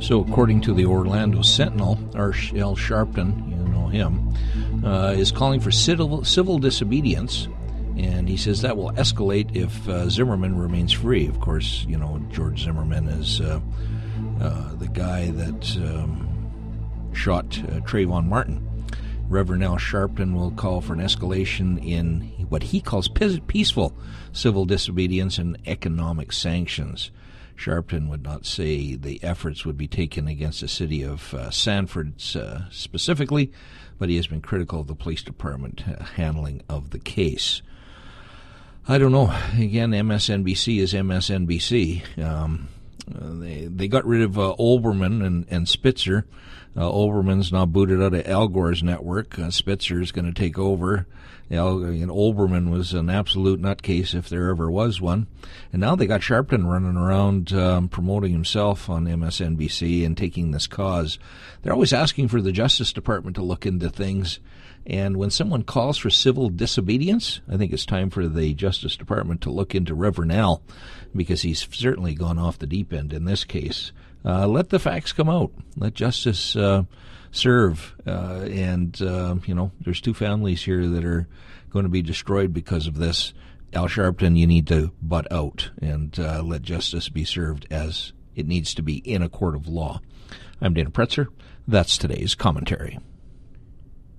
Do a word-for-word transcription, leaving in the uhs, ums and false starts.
So according to the Orlando Sentinel, Al Sharpton, you know him, uh, is calling for civil, civil disobedience, and he says that will escalate if uh, Zimmerman remains free. Of course, you know, George Zimmerman is uh, uh, the guy that um, shot uh, Trayvon Martin. Reverend Al Sharpton will call for an escalation in what he calls peaceful civil disobedience and economic sanctions. Sharpton would not say the efforts would be taken against the city of uh, Sanford uh, specifically, but he has been critical of the police department uh, handling of the case. I don't know. Again, M S N B C is M S N B C. Um, uh, they they got rid of uh, Olbermann and, and Spitzer. Uh, Olbermann's now booted out of Al Gore's network. Uh, Spitzer is going to take over. Al, and Olbermann was an absolute nutcase if there ever was one. And now they got Sharpton running around um, promoting himself on M S N B C and taking this cause. They're always asking for the Justice Department to look into things. And when someone calls for civil disobedience, I think it's time for the Justice Department to look into Reverend Al, because he's certainly gone off the deep end in this case. Uh, let the facts come out. Let justice uh, serve. Uh, and, uh, you know, there's two families here that are going to be destroyed because of this. Al Sharpton, you need to butt out and uh, let justice be served as it needs to be in a court of law. I'm Dana Pretzer. That's today's commentary.